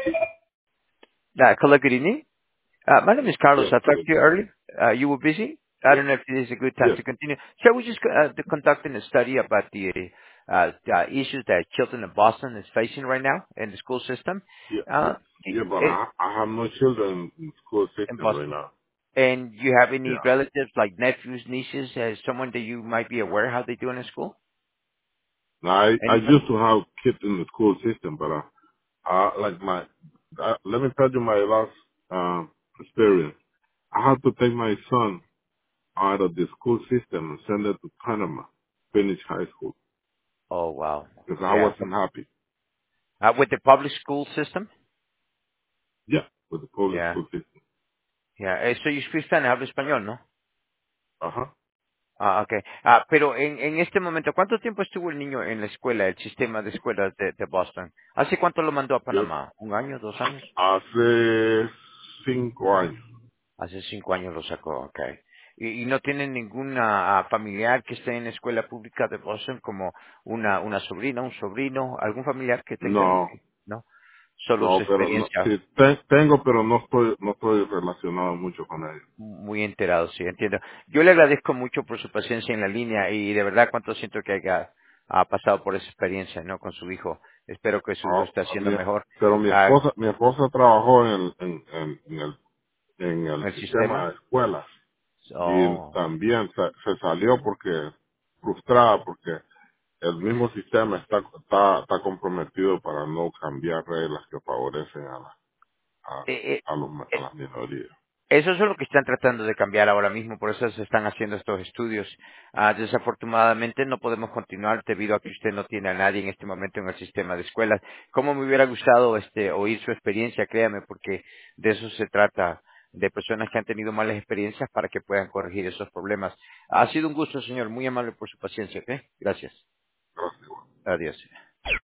Hello, good evening. My name is Carlos. Yes, I talked good. to you earlier. You were busy. I Yes, don't know if it is a good time yes, to continue. So we're just conducting a study about the issues that children in Boston is facing right now in the school system. yeah, yeah, Uh, yeah, but i- I have no children in school in system right Boston. now. And you have any Yeah. relatives like nephews, nieces, someone that you might be aware how they doing in school? Now, I Anybody? used to have kids in the school system, but like let me tell you my last experience. I had to take my son out of the school system and send it to Panama, finish high school, Oh wow. because I Yeah. wasn't happy. With the public school system? Yeah, with the public Yeah. school system. Yeah. So you speak Spanish, habla español, ¿no? Uh-huh. Ok. Pero en este momento, ¿cuánto tiempo estuvo el niño en la escuela, el sistema de escuelas de Boston? ¿Hace cuánto lo mandó a Yo, Panamá? ¿Un año, 2 años? hace 5 años. Hace 5 años lo sacó, ok. ¿Y no tienen ninguna familiar que esté en la escuela pública de Boston, como una sobrina, un sobrino, algún familiar que tenga, No, ¿no? Solo su no, pero no, experiencia. sí, tengo, pero no estoy relacionado mucho con ellos. Muy enterado, sí, entiendo. Yo le agradezco mucho por su paciencia en la línea y de verdad cuánto siento que haya pasado por esa experiencia, ¿no? Con su hijo. Espero que su hijo Ah, esté haciendo mejor pero ah, mi esposa trabajó en en el el sistema sistema. de escuelas y Oh, también se salió porque frustrada porque el mismo sistema está comprometido para no cambiar reglas que favorecen a, eh, eh, a las minorías. Eso es lo que están tratando de cambiar ahora mismo, por eso se están haciendo estos estudios. Desafortunadamente no podemos continuar debido a que usted no tiene a nadie en este momento en el sistema de escuelas. Como me hubiera gustado oír su experiencia, créame, porque de eso se trata, de personas que han tenido malas experiencias para que puedan corregir esos problemas. Ha sido un gusto, señor, muy amable por su paciencia, ¿ok? Gracias. Gracias. Adiós.